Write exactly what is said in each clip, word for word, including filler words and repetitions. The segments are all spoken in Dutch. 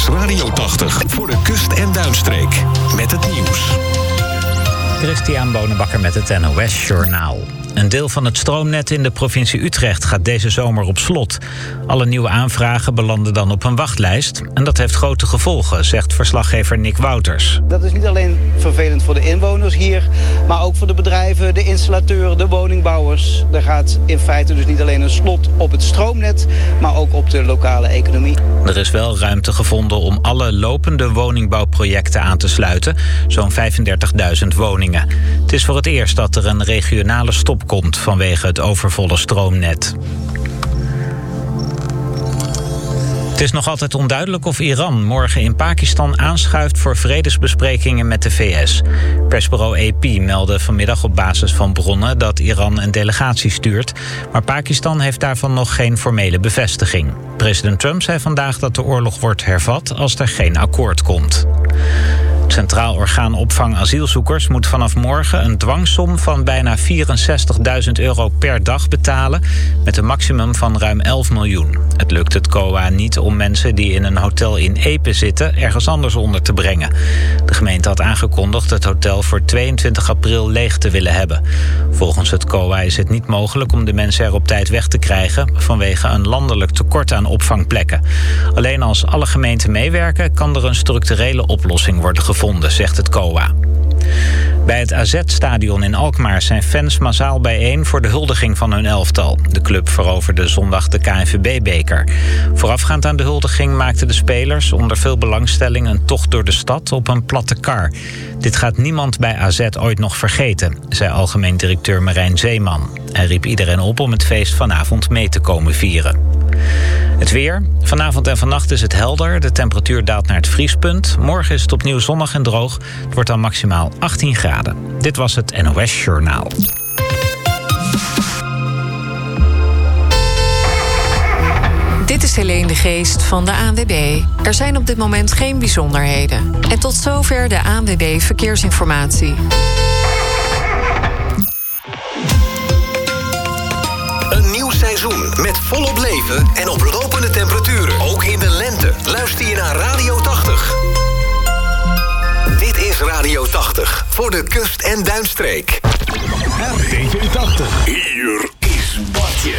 is Radio tachtig voor de kust- en duinstreek. Met het nieuws. Christian Bonenbakker met het N O S-journaal. Een deel van het stroomnet in de provincie Utrecht gaat deze zomer op slot. Alle nieuwe aanvragen belanden dan op een wachtlijst. En dat heeft grote gevolgen, zegt verslaggever Nick Wouters. Dat is niet alleen vervelend voor de inwoners hier, maar ook voor de bedrijven, de installateuren, de woningbouwers. Er gaat in feite dus niet alleen een slot op het stroomnet, maar ook op de lokale economie. Er is wel ruimte gevonden om alle lopende woningbouwprojecten aan te sluiten. Zo'n vijfendertigduizend woningen. Het is voor het eerst dat er een regionale stop komt vanwege het overvolle stroomnet. Het is nog altijd onduidelijk of Iran morgen in Pakistan aanschuift voor vredesbesprekingen met de V S. Persbureau A P meldde vanmiddag op basis van bronnen dat Iran een delegatie stuurt, maar Pakistan heeft daarvan nog geen formele bevestiging. President Trump zei vandaag dat de oorlog wordt hervat als er geen akkoord komt. Het Centraal Orgaan Opvang Asielzoekers moet vanaf morgen een dwangsom van bijna vierenzestigduizend euro per dag betalen, met een maximum van ruim elf miljoen. Het lukt het C O A niet om mensen die in een hotel in Epe zitten ergens anders onder te brengen. De gemeente had aangekondigd het hotel voor tweeëntwintig april leeg te willen hebben. Volgens het C O A is het niet mogelijk om de mensen er op tijd weg te krijgen vanwege een landelijk tekort aan opvangplekken. Alleen als alle gemeenten meewerken kan er een structurele oplossing worden gevonden, zegt het C O A. Bij het A Z-stadion in Alkmaar zijn fans massaal bijeen voor de huldiging van hun elftal. De club veroverde zondag de K N V B-beker. Voorafgaand aan de huldiging maakten de spelers onder veel belangstelling een tocht door de stad op een platte kar. Dit gaat niemand bij A Z ooit nog vergeten, zei algemeen directeur Marijn Zeeman. Hij riep iedereen op om het feest vanavond mee te komen vieren. Het weer. Vanavond en vannacht is het helder. De temperatuur daalt naar het vriespunt. Morgen is het opnieuw zonnig en droog. Het wordt dan maximaal achttien graden. Dit was het N O S-journaal. Dit is Helene de Geest van de A N W B. Er zijn op dit moment geen bijzonderheden. En tot zover de A N W B Verkeersinformatie. Seizoen met volop leven en oplopende temperaturen. Ook in de lente. Luister je naar Radio tachtig. Dit is Radio tachtig voor de kust- en duinstreek. R T tachtig. Hier is Bartje.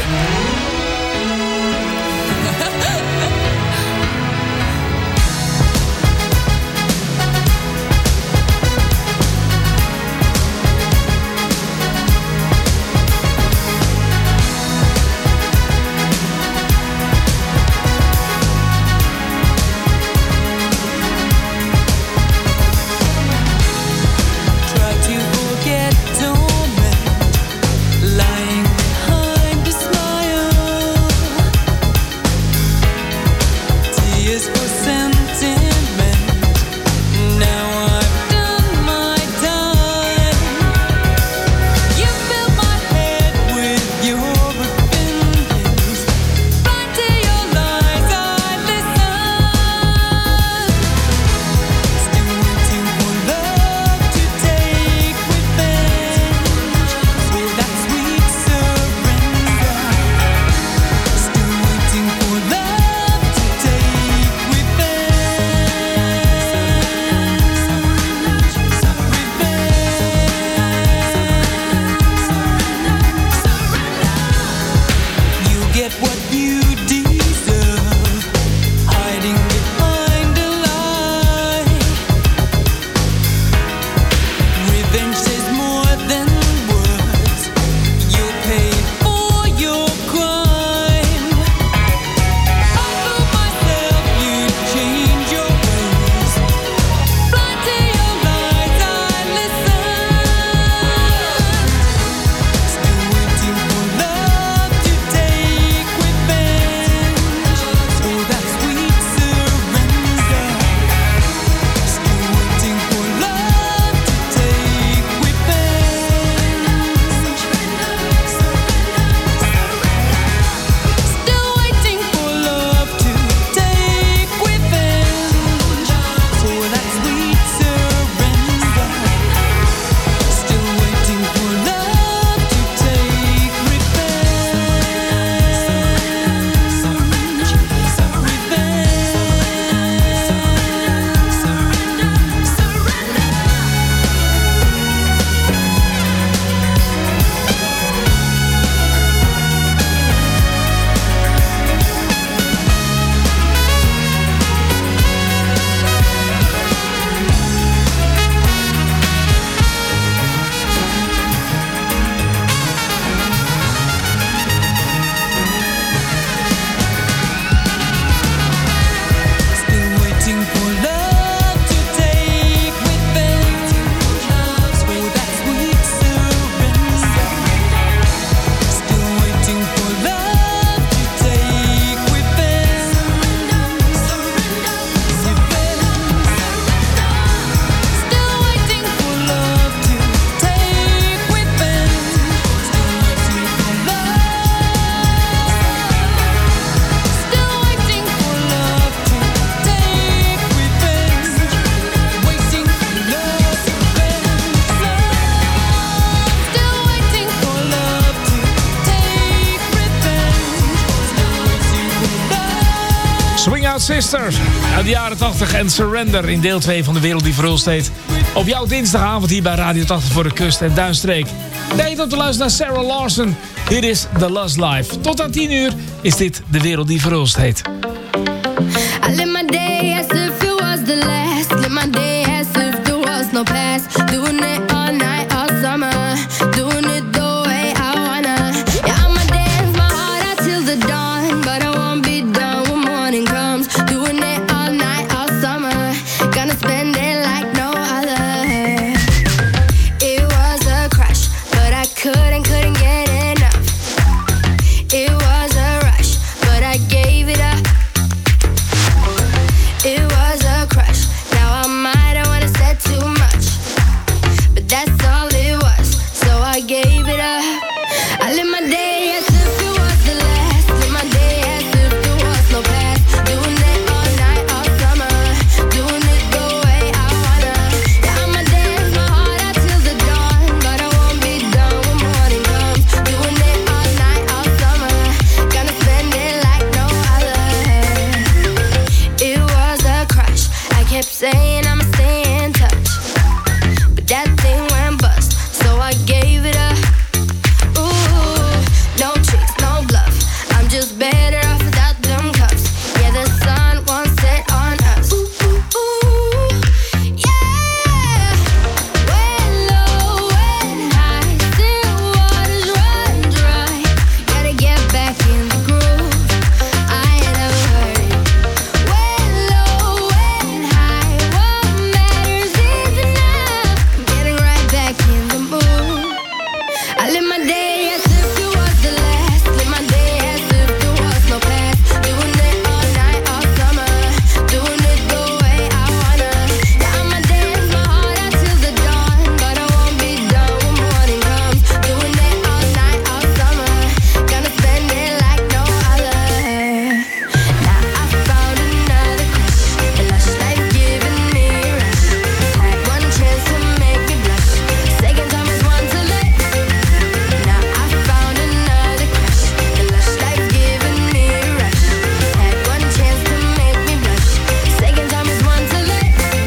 Swing Out Sisters uit de jaren tachtig en Surrender in deel twee van De Wereld die Verhulst heet. Op jouw dinsdagavond hier bij Radio tachtig voor de kust en duinstreek. Tijd om te luisteren naar Sarah Larson. Hier is The Lust Life. Tot aan tien uur is dit De Wereld die Verhulst heet. I live my day as if it was the last. Live my day as if there was no past. Doing it all night, all summer. Doing it the way I wanna. Yeah, I'ma dance my heart out till the dawn. But I won't be done when morning comes. Doing it all night, all summer. Gonna spend it like no other. It was a crush, but I couldn't, couldn't get enough. It was a rush, but I gave it up. It was a crush. Now I might have wanna said too much, but that's all it was. So I gave it up. I live my day as if it was the last. Live my day as if there was no past. Doing it all night, all summer. Doing it the way I wanna. Yeah, I'ma dance my heart out till the dawn, but I won't be done when morning comes. Doing it all night, all summer. Gonna spend it like no other. It was a crush. I kept saying I'ma stay in touch, but that thing went bust, so I gave it up. Ooh, no tricks, no bluff. I'm just better off without them cuffs. Yeah, the sun won't set on us. Ooh, ooh, ooh, yeah. When low, when high, still waters run dry. Gotta get back in the groove. I ain't never heard it. When low, when high, what matters is enough. I'm getting right back in the mood. I live my day as if it was the last. Live my day as if there was no past. Doing it all night, all summer. Doing it the way I wanna. Yeah, I'ma dance my heart out till the dawn, but I won't be done when morning comes. Doing it all night, all summer. Gonna spend it like no other. Now I found another crush. The lush life giving me a rush. Had one chance to make me blush. Second time is one to let. Now I found another crush. The lush life giving me a rush. Had one chance to make me blush. Second time is one to let.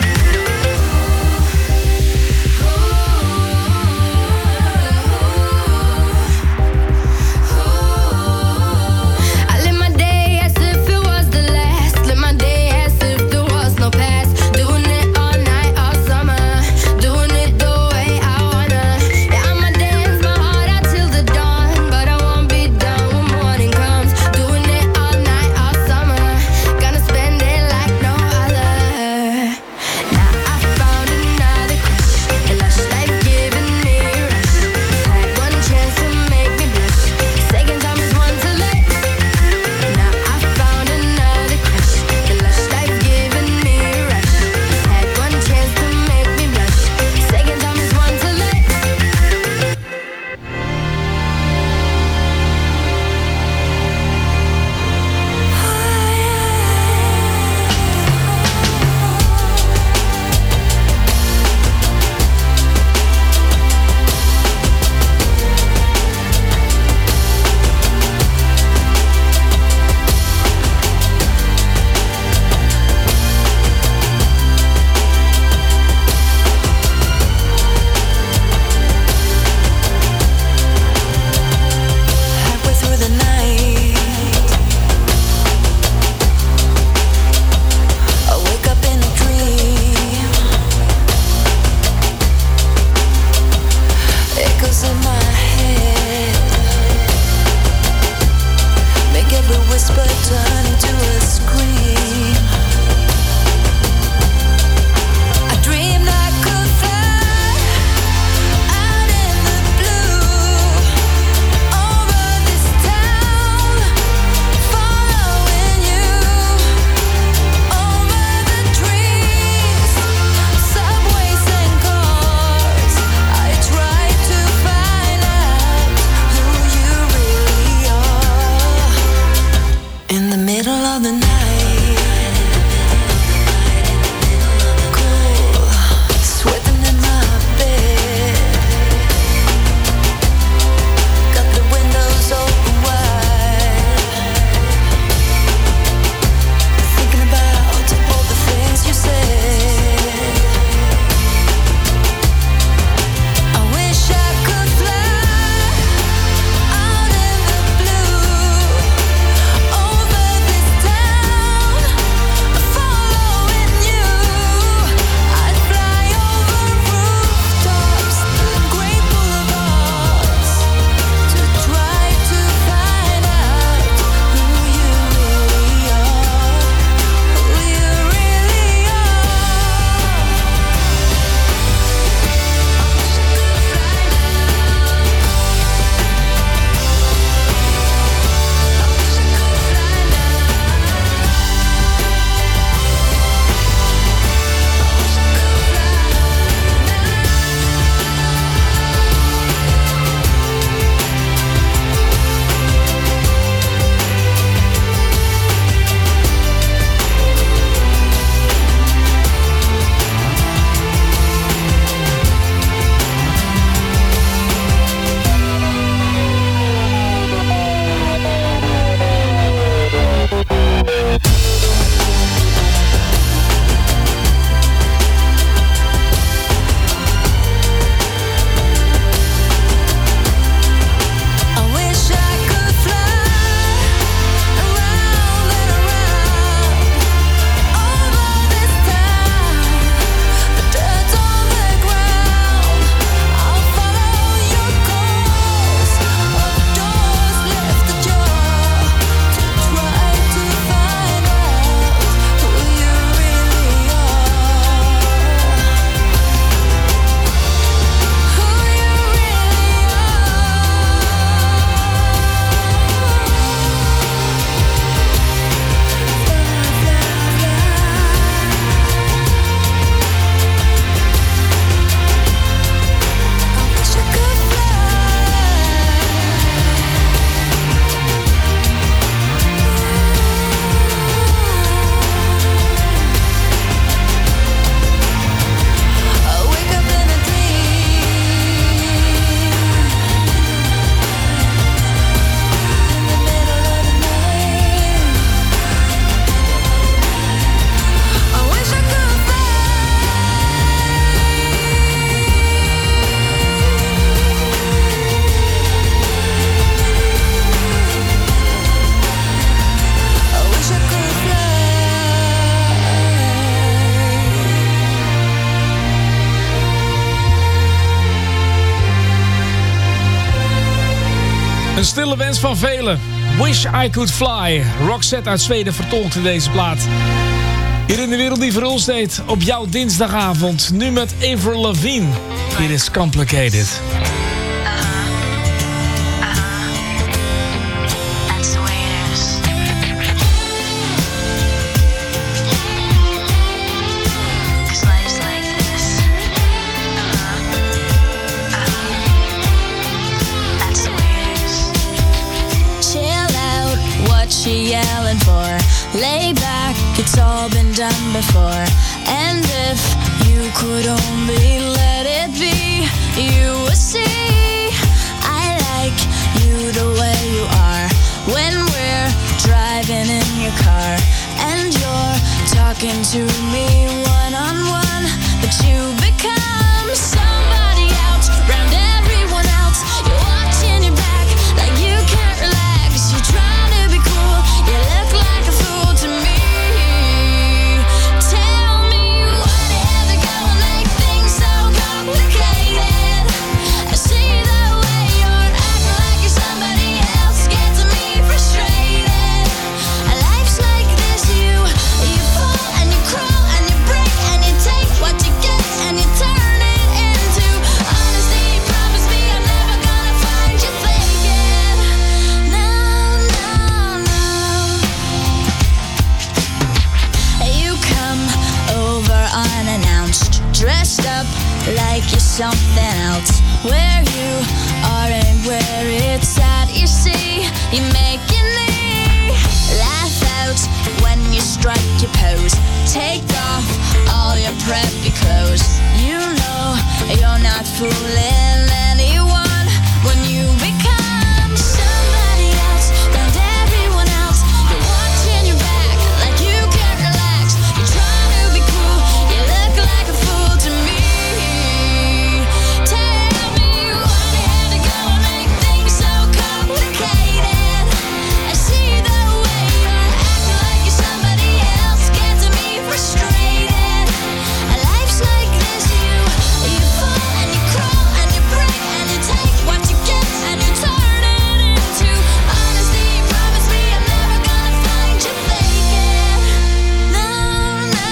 I live my day as if it was the last. Live my day as if there was no past. Doing it all night, all summer. Doing it the way I wanna. Yeah, I'ma dance my heart out till the dawn, but I won't be done when morning comes. Doing it all night, all summer. Gonna spend it like no other. Now I found another crush. The lush life giving me a rush. Had one chance to make me blush. Second time is one to let. Now I found another crush. The lush life giving me a rush. Had one chance to make me blush. Second time is one to let. Halfway through the night, I wake up in a dream. Echoes in my head make every whisper turn into a scream. I dreamed I could fly out in the blue over this town, following you over the trees, subways and cars. I tried to find out who you really are. In the middle of the night, cool, sweating in my bed. Got the windows open wide. Een stille wens van velen. Wish I Could Fly. Roxette uit Zweden vertolkte deze plaat. Hier in de wereld die verhulst deed op jouw dinsdagavond. Nu met Avril Lavigne. It is complicated. Yelling for, lay back, it's all been done before. And if you could only let it be, you would see I like you the way you are. When we're driving in your car and you're talking to me one on one, but you become somebody else, round everyone else. You're watching your back like you can't relax. You're trying to be cool, you look like a fool to me. Tell me what ever gonna make things so complicated. I see the way you're acting like you're somebody else, gets me frustrated. Life's like this, you you fall and you crawl and you break and you take what you get and you turn it into honesty. Promise me I'm never gonna find you faking. No, no, no. You come over unannounced, dressed up like you're something else. Where you are and where it's at, you see, you make me laugh out when you strike your pose. Take off all your preppy clothes. You know you're not fooling anyone when you become somebody else, round everyone else. You're watching your back like you can't relax. You're trying to be cool, you look like a fool to me. Tell me what had to go and make things so complicated. I see the way you're acting like you're somebody else, gets me frustrated. Life's like this, you you fall and you crawl and you break and you take what you get and you turn it into honesty. Promise me I'm never gonna find you faking. No, no,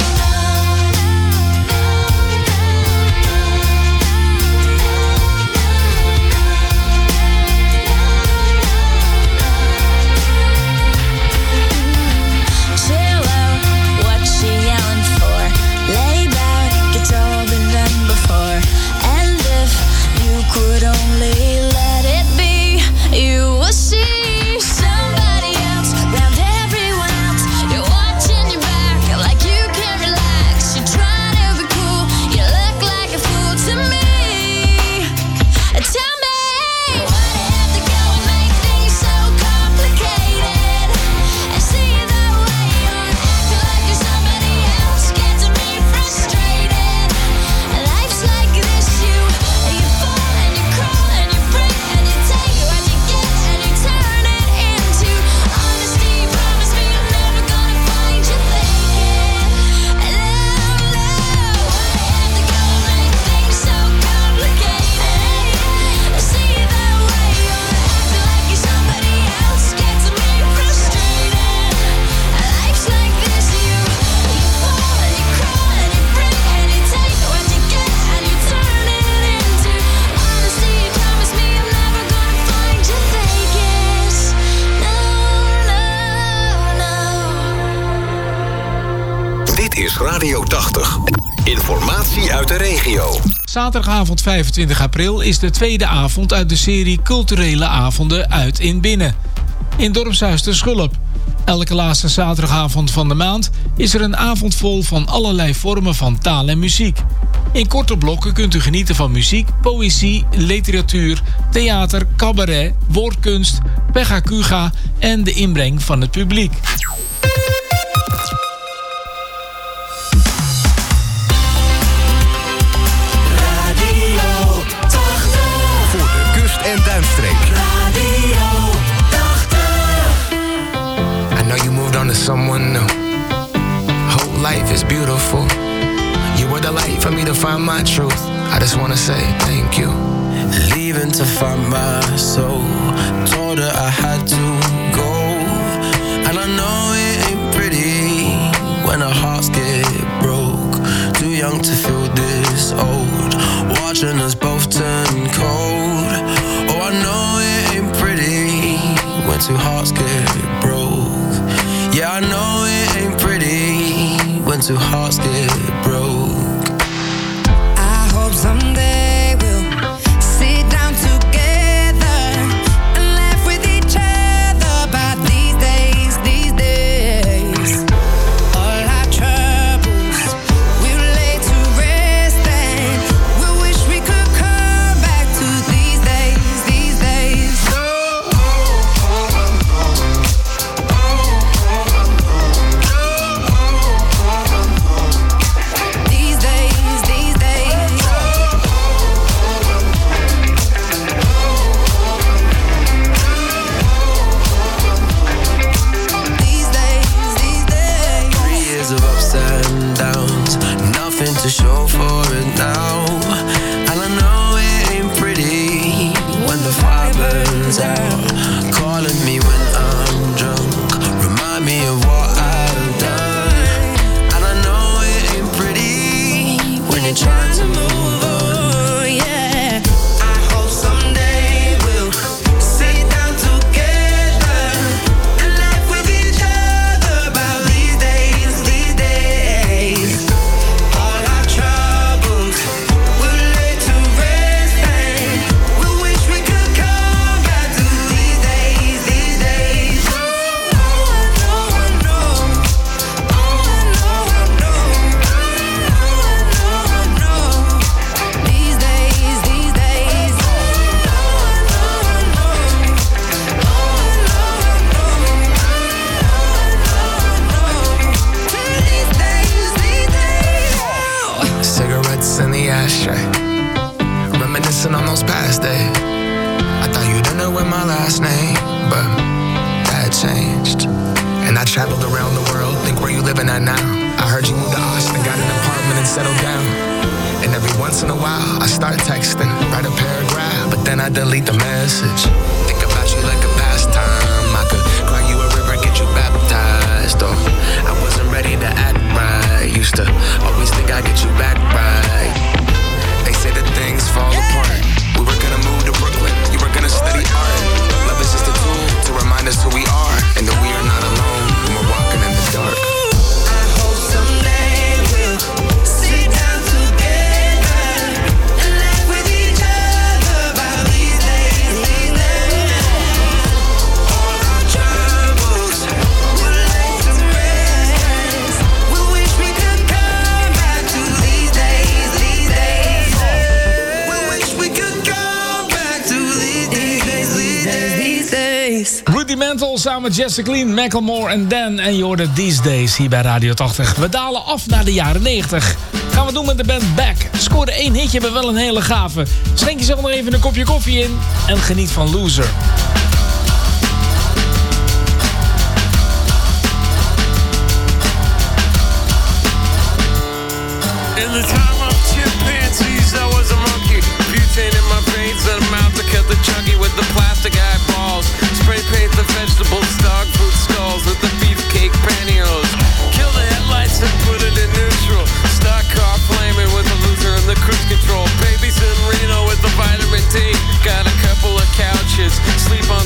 chill out, what she yelling for? Lay back, it's all been done before. And if you could only let it be, you will see somebody else, round everyone else. You're watching your back like you can't relax. You're trying to be cool, you look like a fool to me. Tell me what had to go and make things so complicated. I see the way you're acting like you're somebody else, gets me frustrated. Life's like this, you you fall and you crawl and you break and you take what you get and you turn it into honesty. Promise me I'm never gonna find you faking. No, no, what had to go and make things so complicated. I see the way you're acting like you're somebody else, gets me frustrated. Life's like this, you you fall and you crawl and you break and you take what you get and you turn it into honesty. Promise me I'm never gonna find you faking. No, no, no. Dit is Radio tachtig. Informatie uit de regio. Zaterdagavond vijfentwintig april is de tweede avond uit de serie Culturele Avonden uit in Binnen. In dorpshuis de Schulp. Elke laatste zaterdagavond van de maand is er een avond vol van allerlei vormen van taal en muziek. In korte blokken kunt u genieten van muziek, poëzie, literatuur, theater, cabaret, woordkunst, pegacuga en de inbreng van het publiek. Voor de kust en duinstreek. I know you moved on to someone new. Whole life is beautiful. You were the light for me to find my truth. I just wanna say thank you. leaving to find my soul. Told her I had to go, and I know it ain't pretty when our hearts get broke. Too young to feel this old, watching us both turn cold. Oh, I know it ain't pretty when two hearts get broke. Yeah, I know it ain't pretty when two hearts get broke. I hope someday we'll sit down together and laugh with each other about these days, these days. All our troubles we'll lay to rest, and we wish we could come back to these days, these days. These days, these days. These days, these days. Three years of ups and downs, nothing to show for it now. And I know it ain't pretty when the fire burns out. Calling me when I'm drunk, remind me of what I've done. And I know it ain't pretty when you're trying to move on. Yeah, I hope someday we'll sit down together and laugh with each other about these days, these days. All our troubles we'll lay to rest, and we wish we could come back to these days, these days. Oh, I know, I know. Oh, I know, I know. Oh, I know, I know. These days, these days. Oh, I know, I know. Oh, I know, I know. These days, these days. Cigarettes in the ashtray, reminiscing on those past days. I thought you didn't know my last name, but that changed. And I traveled around the world, think where you living at now. I heard you moved to Austin, got an apartment and settled down. And every once in a while, I start texting, write a paragraph, but then I delete the message. Think about you like a pastime. I could cry you a river, get you baptized. Oh, I wasn't ready to act right. Used to always think I'd get you back right. They say that things fall apart. We were gonna move to Brooklyn, you were gonna study art. Love is just a tool to remind us who we are, and that we are not alone when we're walking in the dark. I hope someday we'll sit down together and laugh with each other about these days, these days. All our troubles we'll lay to rest. We wish we could come back to these days, these days. We wish we could come back to these days, these days, these days. Rudimental samen met Jessica Macklemore en Dan. En je hoorde These Days hier bij Radio tachtig. We dalen af naar de jaren negentig. Gaan we doen met de band Back. Scoorde één hitje, maar wel een hele gave. Schenk jezelf nog even een kopje koffie in. En geniet van Loser. In the time of chimpanzees, I was a monkey. Butane in my veins and a mouth to cut the chunky with the plastic eyeballs. Spray paint the vegetables, dog food skulls with the beefcake pantyhose. Kill the headlights and put it in neutral. Stock car flaming with the loser and the cruise control. Babies in Reno with the vitamin D. Got a couple of couches, sleep on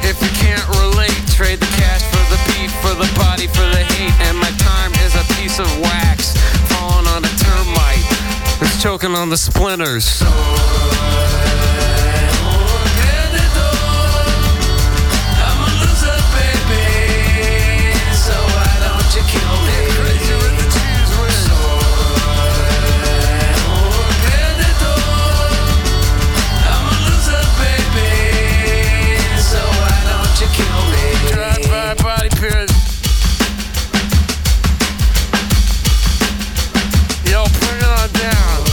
if you can't relate. Trade the cash for the beef, for the body, for the hate. And my time is a piece of wax falling on a termite that's choking on the splinters. Yo, bring it on down.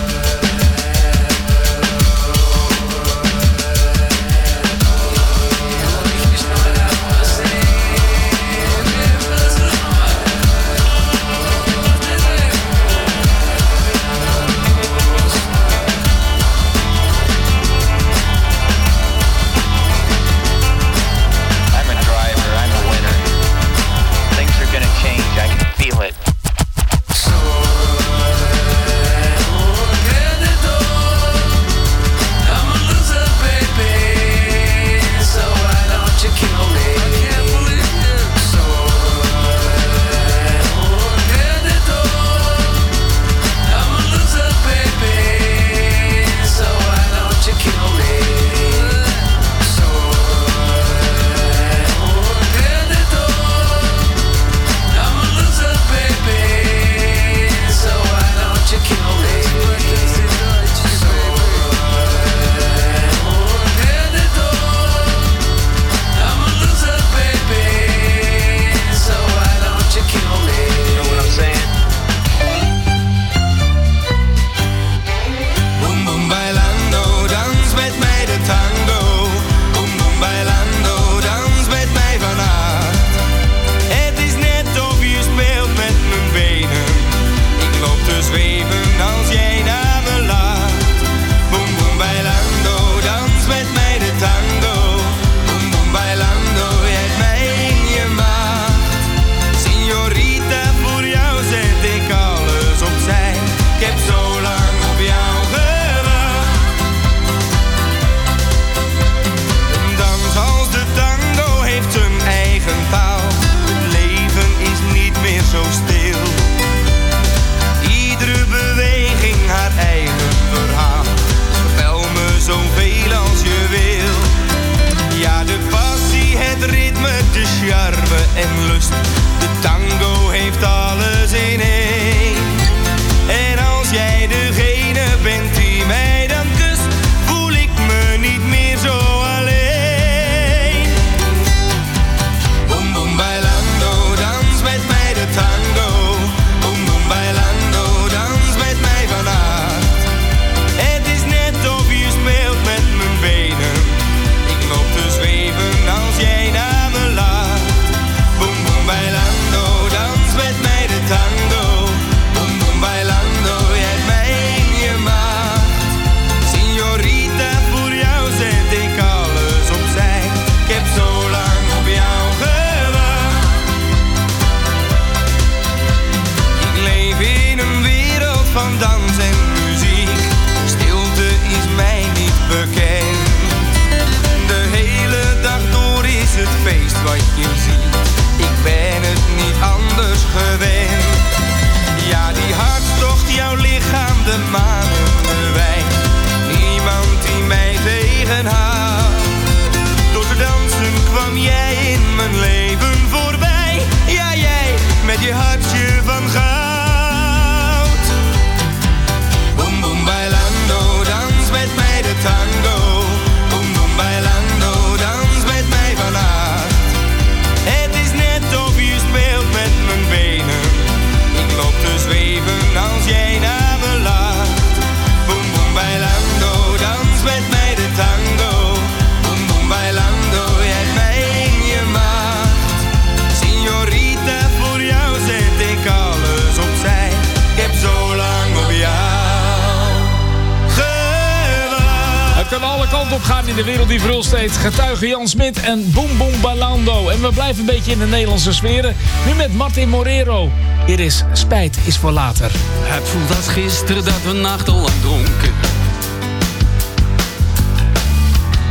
In de wereld die verhult steeds. Getuige Jan Smit en Boom Boom Balando. En we blijven een beetje in de Nederlandse sferen. Nu met Martin Morero. Hier is Spijt is voor later. Het voelt als gisteren dat we nachtenlang dronken.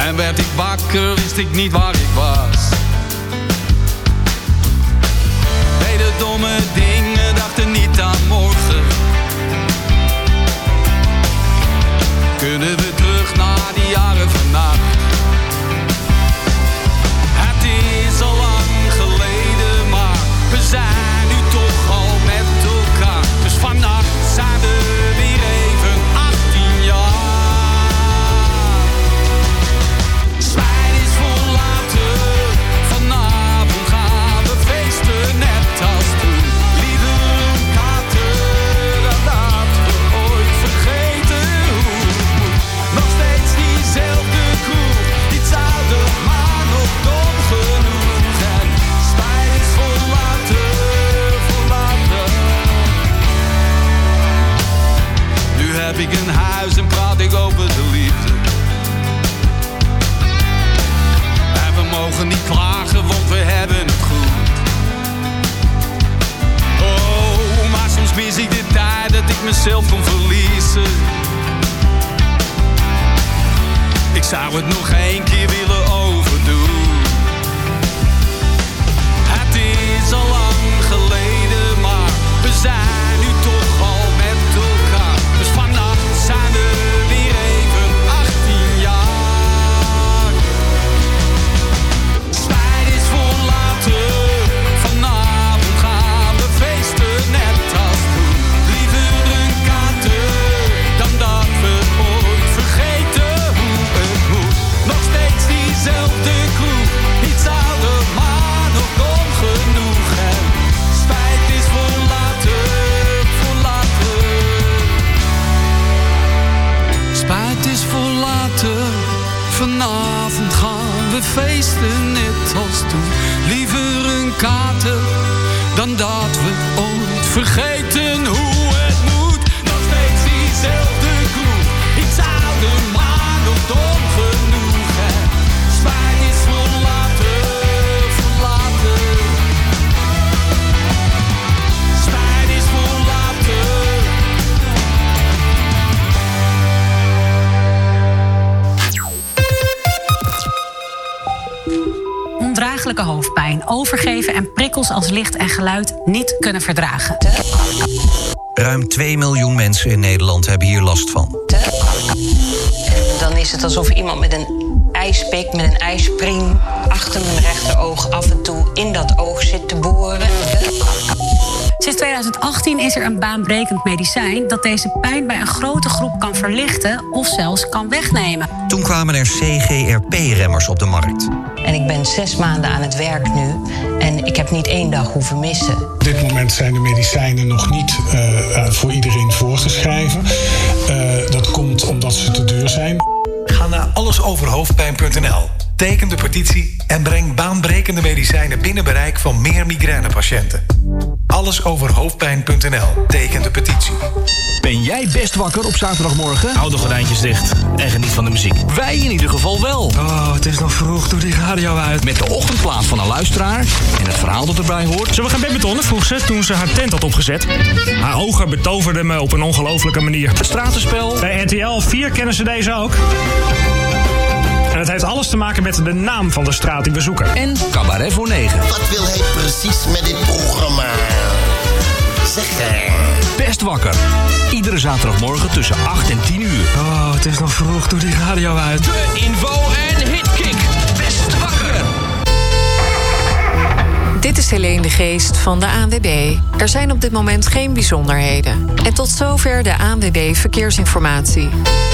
En werd ik wakker, wist ik niet waar ik was. Deden domme dingen, dachten niet aan morgen. Kunnen we terug naar die jaren vannacht? Het is al lang geleden, maar we zijn nu toch al met elkaar. Dus vannacht zijn we weer even achttien jaar. Spijt is verlaten, vanavond gaan we feesten net als toen. Liever een kater dan dat we ooit vergeten hoe het moet. Nog steeds diezelfde kroeg, iets ouder maar nog dom genoeg. En spijt is verlaten, verlaten. Nu heb ik een huis en praat ik over de liefde. En we mogen niet klagen, want we hebben het goed. Oh, maar soms mis ik de tijd dat ik mezelf kon verliezen. Ik zou het nog één keer willen overdoen. Het is al lang geleden, maar we zijn nu toch al met elkaar. Dus vannacht zijn we weer even achttien jaar. Spijt is verlaten, vanavond gaan we feesten net als toen. Liever een kater dan dat we ooit vergeten hoe het moet. Nog steeds diezelfde kroeg, iets ouder maar nog dom genoeg. En spijt is verlaten, verlaten. Spijt is verlaten, vanavond gaan we feesten net als toen. Liever een kater dan dat we ooit vergeten hoe het moet. Nog steeds diezelfde kroeg, iets ouder maar nog dom genoeg. En spijt is verlaten, verlaten. Spijt is verlaten. Ondraaglijke hoofdpijn, overgeven en prikkels als licht en geluid niet kunnen verdragen. Ruim twee miljoen mensen in Nederland hebben hier last van. Dan is het alsof iemand met een ijspik, met een ijspriem achter mijn rechteroog af en toe in dat oog zit te boren. Sinds twintig achttien is er een baanbrekend medicijn dat deze pijn bij een grote groep kan verlichten of zelfs kan wegnemen. Toen kwamen er C G R P-remmers op de markt. En ik ben zes maanden aan het werk nu en ik heb niet één dag hoeven missen. Op dit moment zijn de medicijnen nog niet uh, voor iedereen voorgeschreven. Uh, dat komt omdat ze te duur zijn. Ga naar allesoverhoofdpijn punt n l. Teken de petitie en breng baanbrekende medicijnen binnen bereik van meer migrainepatiënten. allesoverhoofdpijn punt n l. Teken de petitie. Ben jij best wakker op zaterdagmorgen? Hou de gordijntjes dicht en geniet van de muziek. Wij in ieder geval wel. Oh, het is nog vroeg, doe die radio uit. Met de ochtendplaat van een luisteraar en het verhaal dat erbij hoort. Zullen we gaan badmintonnen, vroeg ze toen ze haar tent had opgezet. Haar ogen betoverden me op een ongelofelijke manier. Het stratenspel. Bij R T L vier kennen ze deze ook. En het heeft alles te maken met de naam van de straat die we zoeken. En Cabaret voor negen. Wat wil hij precies met dit programma? Zeg hè. Best wakker. Iedere zaterdagmorgen tussen acht en tien uur. Oh, het is nog vroeg, doe die radio uit. De info en hitkick. Best wakker. Dit is Helene de Geest van de A N W B. Er zijn op dit moment geen bijzonderheden. En tot zover de A N W B Verkeersinformatie.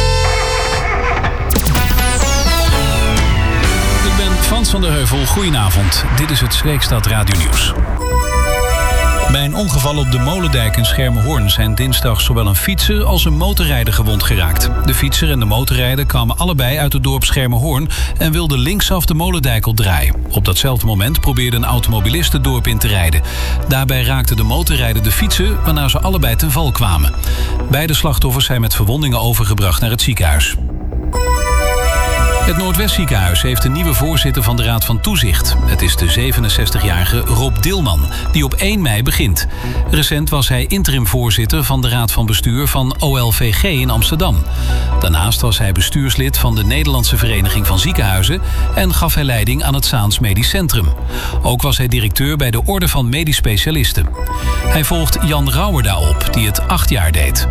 Ik ben Frans van der Heuvel. Goedenavond. Dit is het Schreekstad Radio Nieuws. Bij een ongeval op de Molendijk in Schermerhorn zijn dinsdag zowel een fietser als een motorrijder gewond geraakt. De fietser en de motorrijder kwamen allebei uit het dorp Schermerhorn en wilden linksaf de Molendijk opdraaien. Op datzelfde moment probeerde een automobilist het dorp in te rijden. Daarbij raakte de motorrijder de fietser, waarna ze allebei ten val kwamen. Beide slachtoffers zijn met verwondingen overgebracht naar het ziekenhuis. Het Noordwestziekenhuis heeft een nieuwe voorzitter van de Raad van Toezicht. Het is de zevenenzestigjarige Rob Dilman, die op één mei begint. Recent was hij interimvoorzitter van de Raad van Bestuur van O L V G in Amsterdam. Daarnaast was hij bestuurslid van de Nederlandse Vereniging van Ziekenhuizen en gaf hij leiding aan het Zaans Medisch Centrum. Ook was hij directeur bij de Orde van Medisch Specialisten. Hij volgt Jan Rauwerda op, die het acht jaar deed.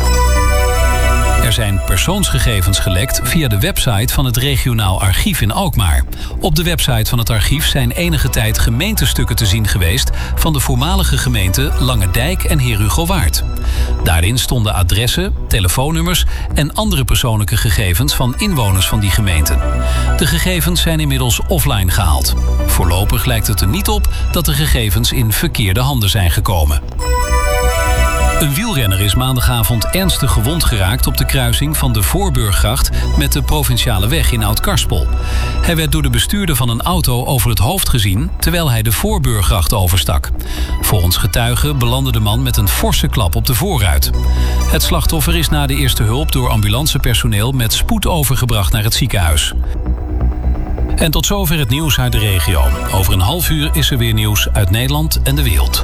Er zijn persoonsgegevens gelekt via de website van het regionaal archief in Alkmaar. Op de website van het archief zijn enige tijd gemeentestukken te zien geweest van de voormalige gemeenten Langendijk en Heerhugowaard. Daarin stonden adressen, telefoonnummers en andere persoonlijke gegevens van inwoners van die gemeenten. De gegevens zijn inmiddels offline gehaald. Voorlopig lijkt het er niet op dat de gegevens in verkeerde handen zijn gekomen. Een wielrenner is maandagavond ernstig gewond geraakt op de kruising van de Voorburggracht met de Provinciale Weg in Oud-Karspel. Hij werd door de bestuurder van een auto over het hoofd gezien terwijl hij de Voorburggracht overstak. Volgens getuigen belandde de man met een forse klap op de voorruit. Het slachtoffer is na de eerste hulp door ambulancepersoneel met spoed overgebracht naar het ziekenhuis. En tot zover het nieuws uit de regio. Over een half uur is er weer nieuws uit Nederland en de wereld.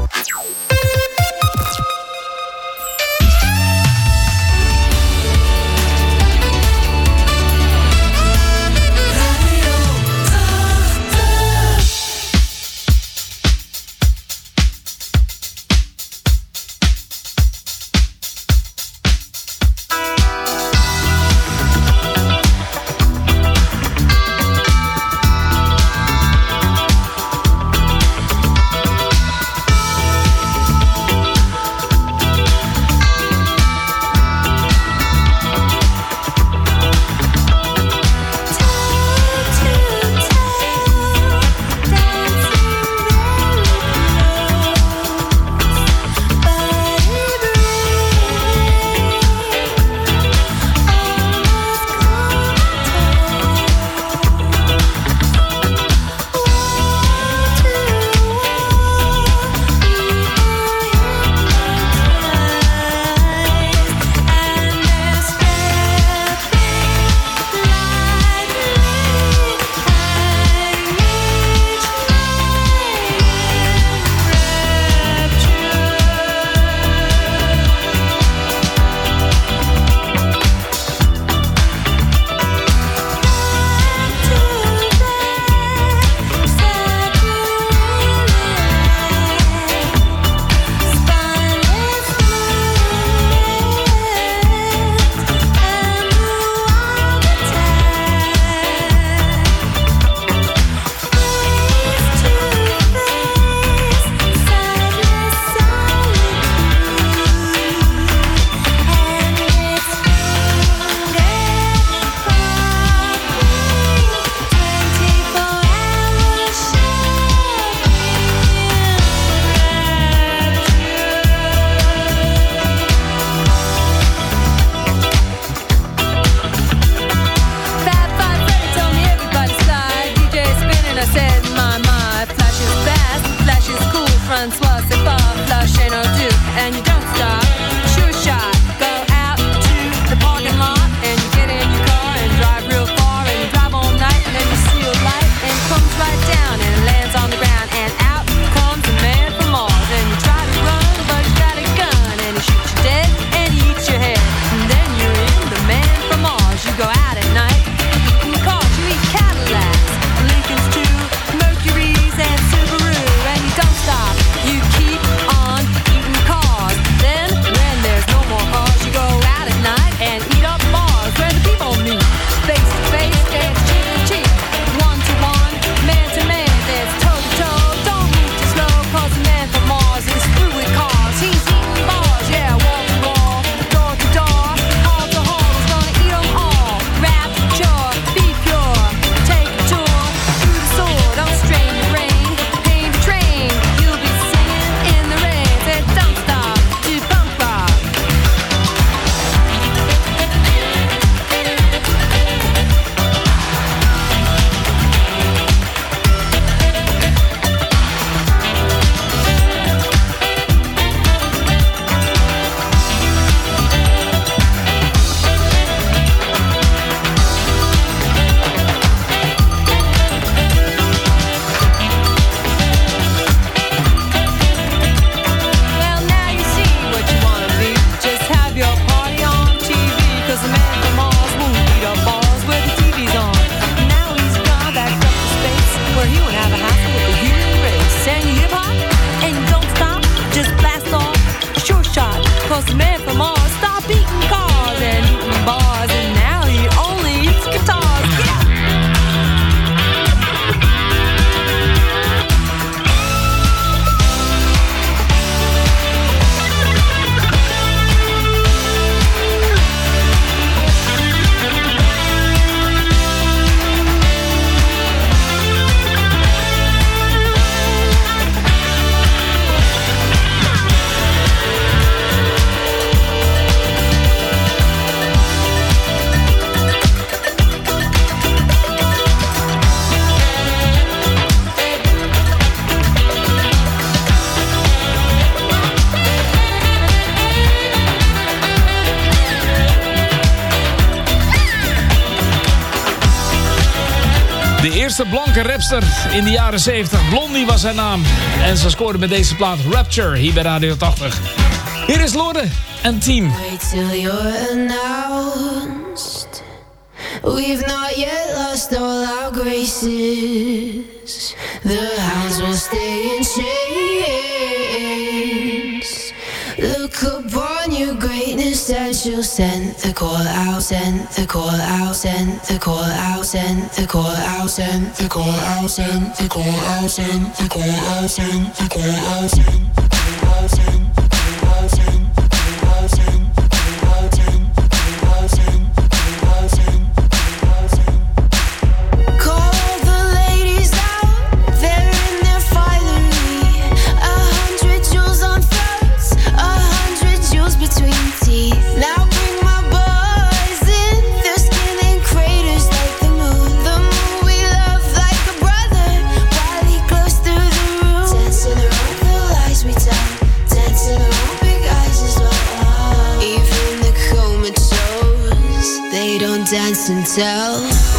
De eerste blanke rapster in de jaren zeventig. Blondie was haar naam. En ze scoorde met deze plaat Rapture hier bij Radio tachtig. Hier is Lorde en Team. Wait till you're announced. We've not yet lost all our graces. The hounds will stay in chains. Look upon your greatness and she'll send the call out, send the call out, send the call out, send the call out, send the call out, send the call out, send the call out, send the call out, send the call out, send the call out, send the call out, send the call out, send the call out, send the call out, send the call out, send Call the ladies out, they're in their finery. A hundred jewels on throats, a hundred jewels between teeth. Now bring my boys in, their skin in craters like the moon. The moon we love like a brother, while he glows through the room. Dancing around the lies we tell, dancing around big eyes as well. Even the comatose, they don't dance and tell.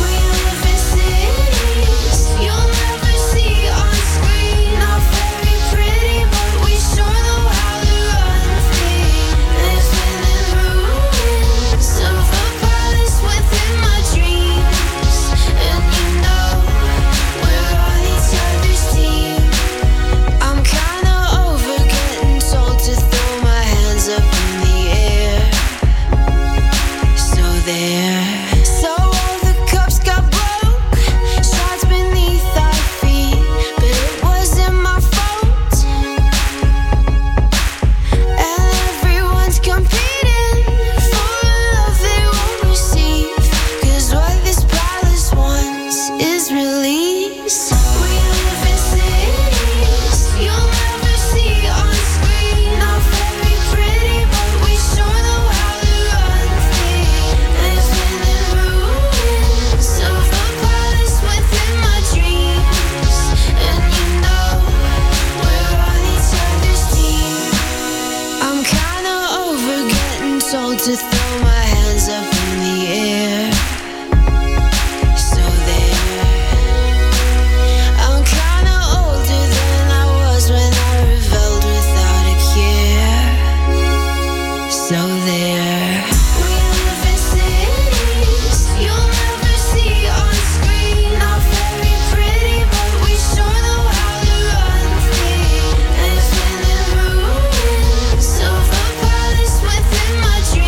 To throw my hands up in the air. So there. I'm kinda older than I was when I rebelled without a care. So there. We live in cities you'll never see on screen. Not very pretty, but we sure know how to run free. Living in ruins of a palace within my dreams.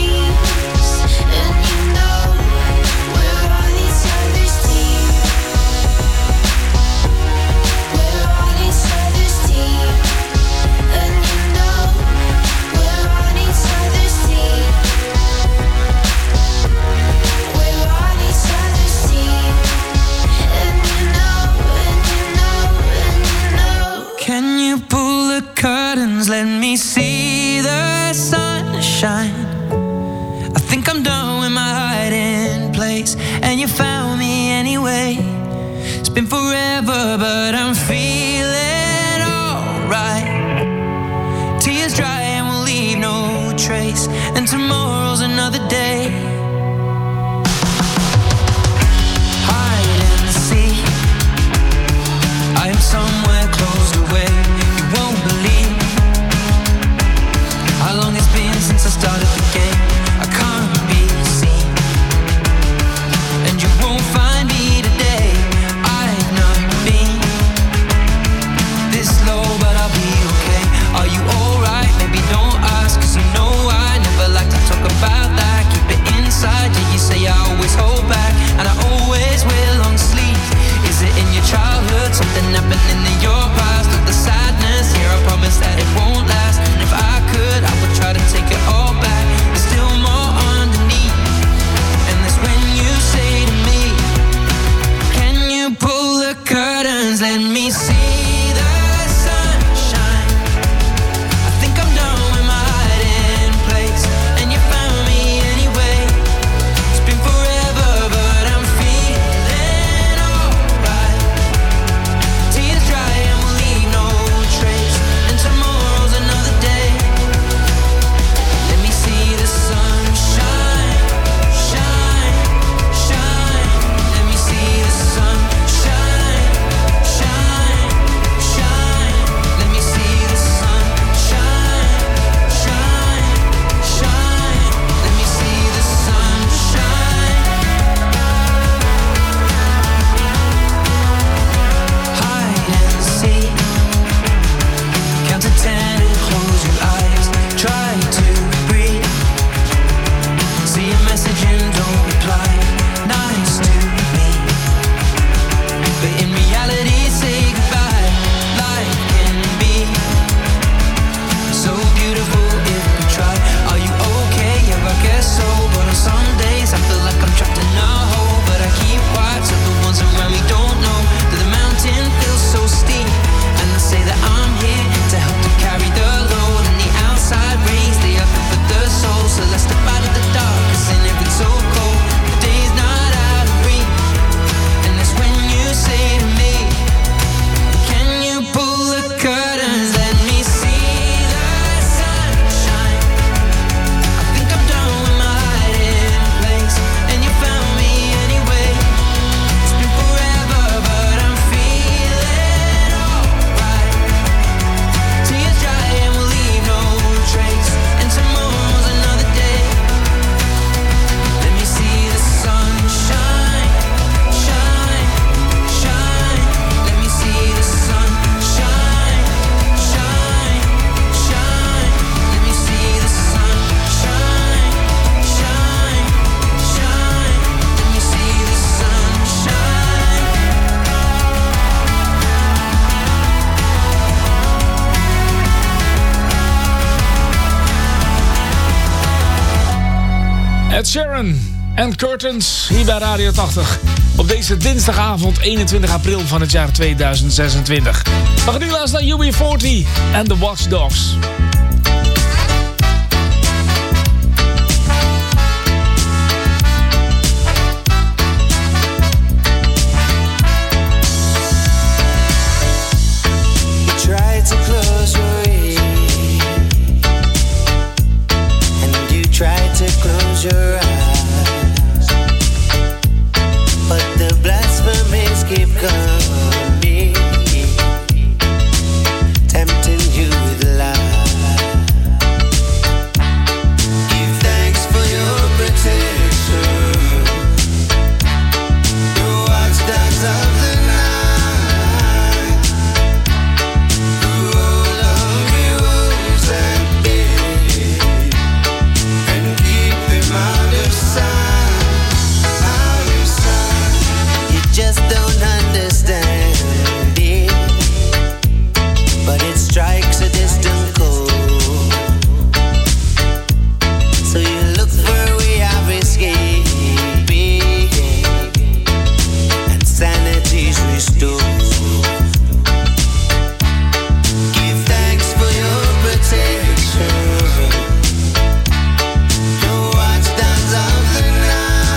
Let me see the sunshine. I think I'm done with my hiding place, and you found me anyway. It's been forever, but I'm feeling alright. Tears dry and we'll leave no trace, and tomorrow's another day. Hide and seek. I am somewhere closed away. You won't believe how long it's been since I started the game. I can't be seen, and you won't find me today. I've not been this low, but I'll be okay. Are you alright? Maybe don't ask, cause you know I never like to talk about that. Keep it in Sheeran en Curtains hier bij Radio tachtig. Op deze dinsdagavond eenentwintig april van het jaar tweeduizend zesentwintig. We gaan nu luisteren naar U B veertig en The Watchdogs. To close your ears, and you try to close your eyes, but the blasphemies keep coming, tempting you with lies. Give thanks for your protection, your watchdogs of the night. Just don't understand it, but it strikes a distant chord. So you look for a way of escaping, and sanity's restored. Give thanks for your protection, your watchdogs of the night.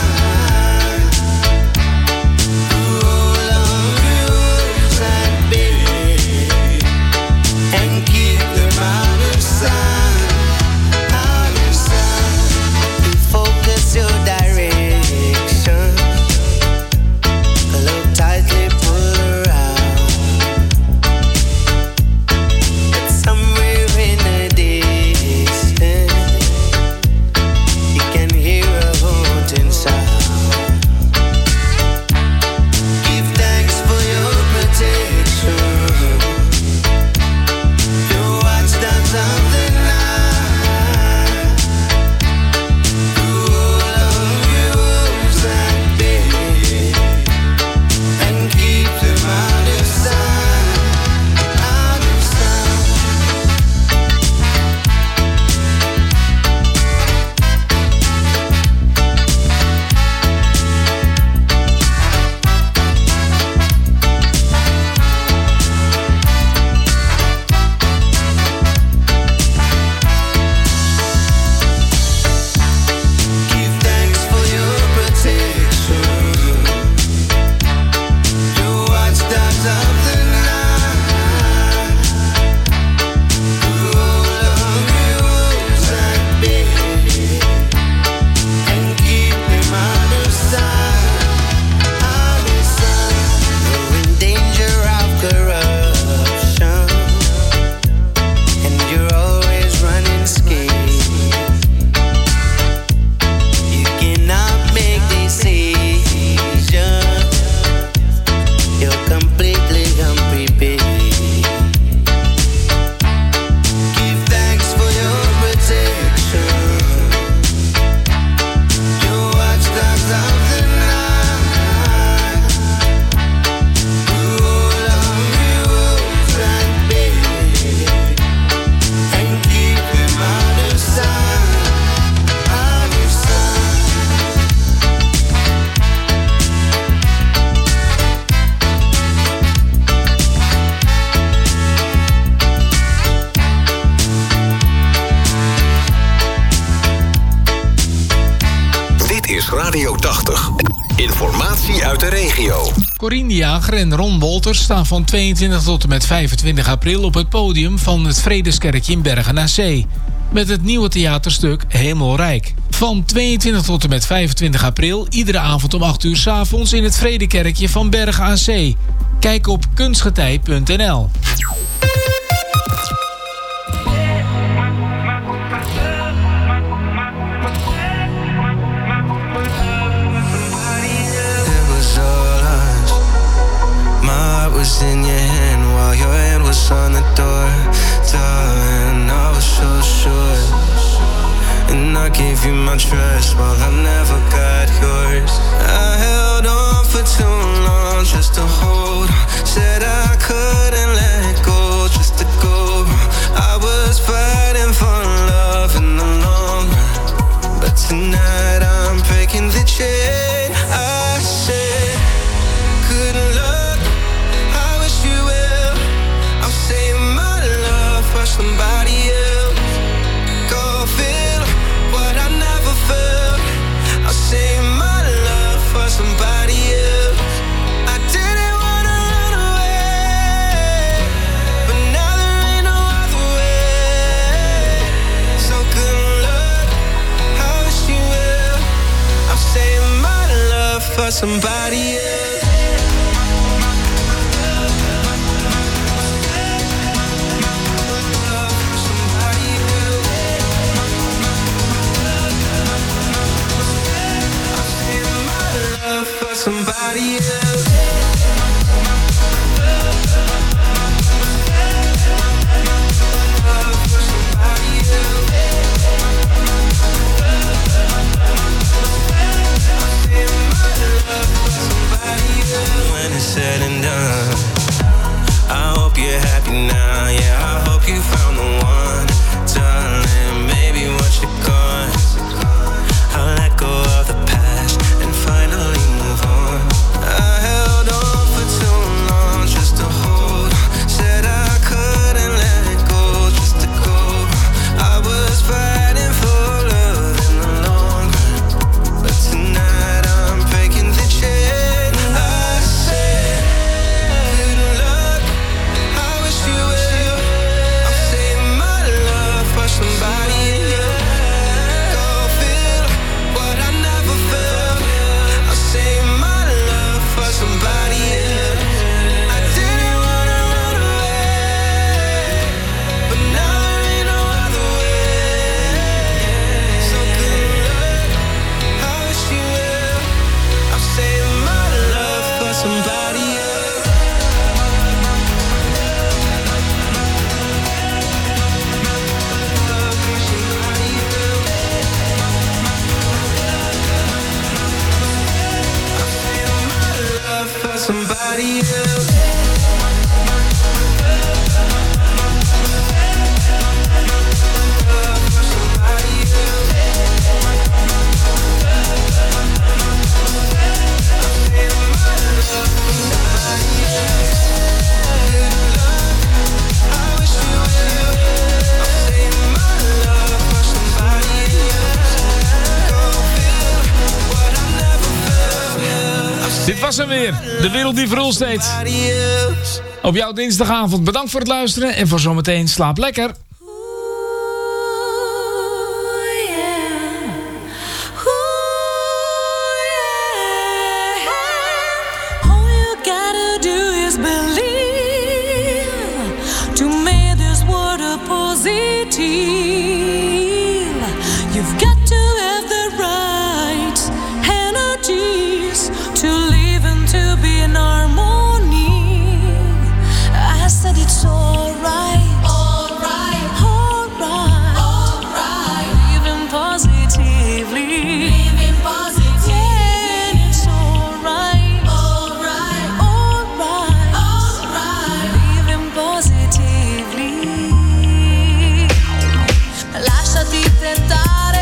Radio tachtig. Informatie uit de regio. Corine de Jager en Ron Wolters staan van tweeëntwintig tot en met vijfentwintig april op het podium van het Vredeskerkje in Bergen aan Zee. Met het nieuwe theaterstuk Hemelrijk. Van tweeëntwintig tot en met vijfentwintig april, iedere avond om acht uur 's avonds in het Vredekerkje van Bergen aan Zee. Kijk op kunstgetij punt n l. Was in your hand while your hand was on the door, darling. I was so sure, and I gave you my trust while I never got yours. I held on for too long just to hold on. Said I couldn't let go just to go. I was fighting for love in the long run, but tonight I'm for somebody else. For somebody else. When it's said and done, I hope you're happy now. Yeah, I hope you found the one, darling. Maybe once you're gone, I'll let go of the past and finally move on. I held on for too long just to hold on. Said I couldn't let it go just to go. I was fighting for love in the long run, but tonight I'm breaking the chain. I said good luck, I wish you well. I'm saving my love for somebody else. Go feel what I never felt. I'll save my love for somebody else. I didn't wanna run away, but now there ain't no other way. So good luck, I wish you well. I'm saving my love for somebody else. Love for somebody else. Dit was hem weer. De wereld die verhulst steeds. Op jouw dinsdagavond. Bedankt voor het luisteren. En voor zometeen slaap lekker. All you gotta do is believe to make this world a positive. You've got to have the right energies to live and to be in harmony. I said it's alright. Alright. Alright. Alright. Living positively. Living positively. Yeah, and it's alright. Alright. Alright. Alright. Living positively. Lasciati tentare.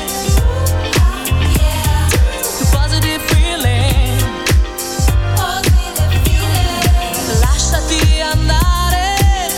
Yeah. Positive feeling. Positive feeling. Lasciati andare.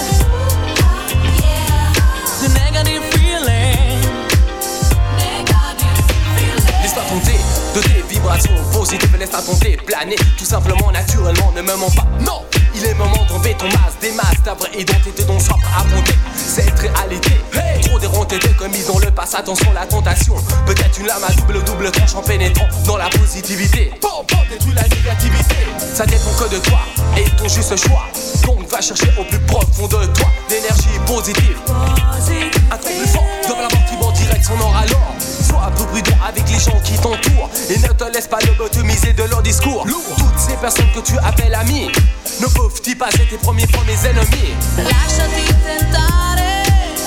Yeah. The negative feeling. Negative feeling. Laisse-toi tenter de tes vibrations positives, laisse-toi tenter, planer, tout simplement, naturellement, ne me mens pas. Non, il est moment d'enlever ton masque, des masques, ta vraie identité dont soif affronter cette réalité. Hey, trop déronté de commis dans le passé, attention la tentation. Peut-être une lame à double double tranche en pénétrant dans la positivité. Bon, bon, détruis la négativité. Ça dépend que de toi et ton juste choix. Donc va chercher au plus profond de toi l'énergie positive. Un truc plus fort dans la mort qui va en direction nord alors. Sois un peu prudent avec les gens qui t'entourent et ne te laisse pas lobotomiser de leur discours. Toutes ces personnes que tu appelles amis ne peuvent-ils pas être tes premiers premiers ennemis? Lasciati tentare.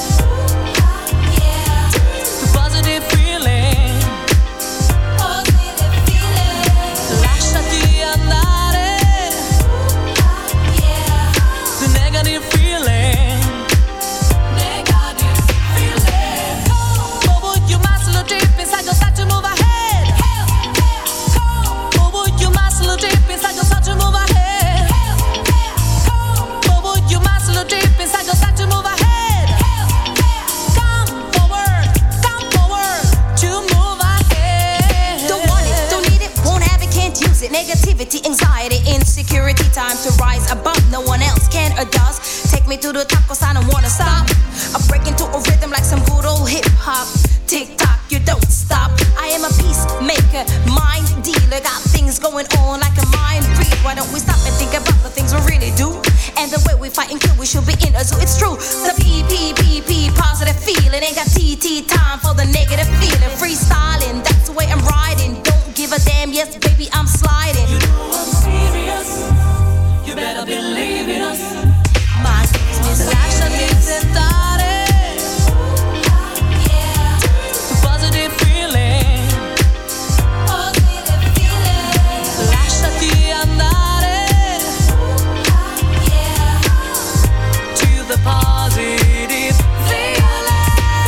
Yeah. Positive feeling. Positive feeling. Lasciati andare. Yeah. The negative feeling. Negative feeling. But would you muscle deep inside your start to move ahead? But would you muscle deep inside your start to move ahead? But would you muscle deep inside your start to move ahead? Come forward, come forward to move ahead. Don't want it, don't need it, won't have it, can't use it. Negativity, anxiety, insecurity. Time to rise above, no one else can or does. Take me to the top cause I don't wanna stop. I break into a rhythm like some good old hip hop. Tick tock, you don't stop. I am a peacemaker, mind dealer. Got things going going on like a mind read. Why don't we stop and think about the things we really do? And the way we fight and kill, we should be in a zoo. It's true. The P, P, P, P, positive feeling. Ain't got T, T, time for the negative feeling. Freestyling, that's the way I'm riding. Don't give a damn, yes, baby, I'm sliding. You know I'm serious. You better believe in us. My business, lasciami sentare. Positive feeling. Positive feeling. Lasciati andare. To the positive feeling.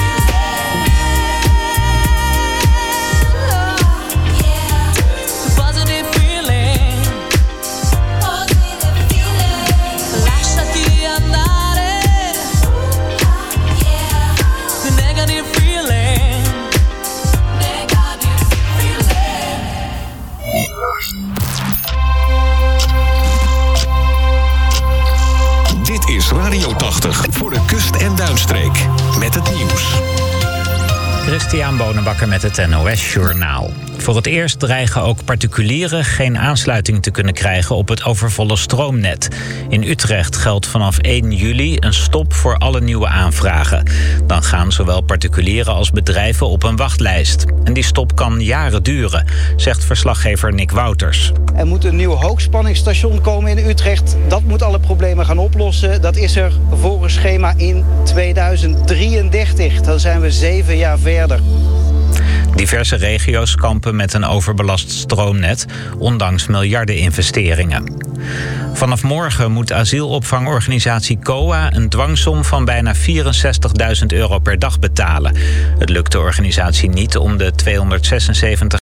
Positive feeling. Positive feeling. Lasciati andare. The negative feeling. Negative feeling. Dit is Radio tachtig voor de kust- en duinstreek. Met het nieuws. Christian Bonenbakker met het N O S-journaal. Voor het eerst dreigen ook particulieren geen aansluiting te kunnen krijgen op het overvolle stroomnet. In Utrecht geldt vanaf één juli een stop voor alle nieuwe aanvragen. Dan gaan zowel particulieren als bedrijven op een wachtlijst. En die stop kan jaren duren, zegt verslaggever Nick Wouters. Er moet een nieuw hoogspanningsstation komen in Utrecht. Dat moet alle problemen gaan oplossen. Dat is er volgens schema in tweeduizend drieëndertig. Dan zijn we zeven jaar verder. Diverse regio's kampen met een overbelast stroomnet, ondanks miljardeninvesteringen. Vanaf morgen moet asielopvangorganisatie C O A een dwangsom van bijna vierenzestigduizend euro per dag betalen. Het lukt de organisatie niet om de tweehonderdzesenzeventig